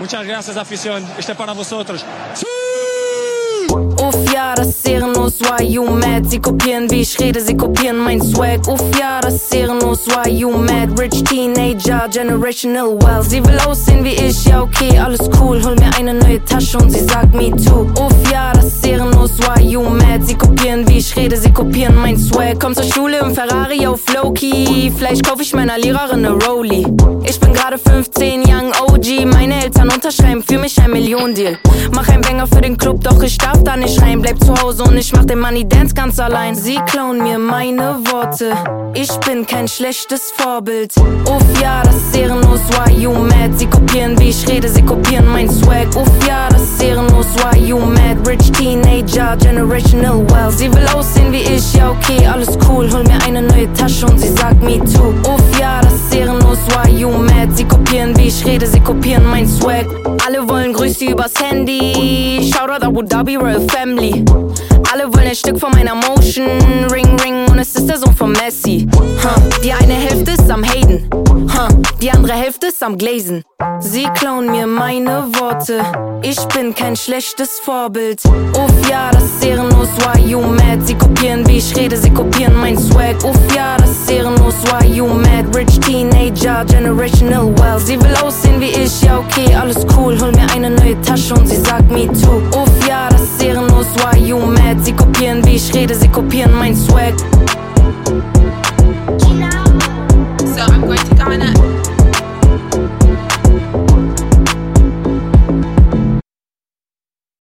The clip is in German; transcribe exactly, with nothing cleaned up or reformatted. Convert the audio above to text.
Muchas gracias, afición. Este para vosotros. Uff, ja, das ist ehrenlos, why you mad? Sie kopieren, wie ich rede, sie kopieren mein Swag. Uff, ja, das ist ehrenlos, why you mad? Rich Teenager, generational wealth. Sie will aussehen wie ich, ja okay, alles cool. Hol mir eine neue Tasche und sie sagt me too. Uff, ja, das ist ehrenlos, why you mad? Sie kopieren, wie ich rede, sie kopieren mein Swag. Komm zur Schule im Ferrari auf Low-Key. Vielleicht kauf ich meiner Lehrerin ne Rolli. Ich bin gerade fünfzehn, young O G. Meine Eltern unterschreiben für mich ein Million-Deal. Mach ein Banger für den Club, doch ich darf da nicht rein. Bleib zu Hause und ich mach den Money Dance ganz allein. Sie klauen mir meine Worte, ich bin kein schlechtes Vorbild. Uff, ja, das ist ehrenlos, why you mad? Sie kopieren, wie ich rede, sie kopieren mein Swag. Uff, ja, das ist ehrenlos, why you mad? Rich Teenager, generational wealth. Sie will aussehen wie ich, ja okay, alles cool. Hol mir eine neue Tasche und sie sagt me too. Uff, ja, das ist ehrenlos, why you mad? Sie kopieren, wie ich rede, sie kopieren mein Swag. Alle wollen Grüße übers Handy. Shoutout Abu Dhabi Royal Family. Alle wollen ein Stück von meiner Motion. Ring, ring und es ist der Sohn von Messi. Huh. Die eine Hälfte ist am Haten, huh. Die andere Hälfte ist am Glazen. Sie klauen mir meine Worte, ich bin kein schlechtes Vorbild. Uff, ja, das ist ehrenlos, why you mad? Sie kopieren, wie ich rede, sie kopieren mein Swag. Uff, ja, das ist ehrenlos, why you mad? Rich Teenager, generational wealth. Sie will aussehen wie ich, ja okay, alles cool. Hol mir eine neue Tasche und sie sagt me too. Uff, ja, das ist ehrenlos, why you mad? Sie kopieren, wie ich rede, sie kopieren mein Swag.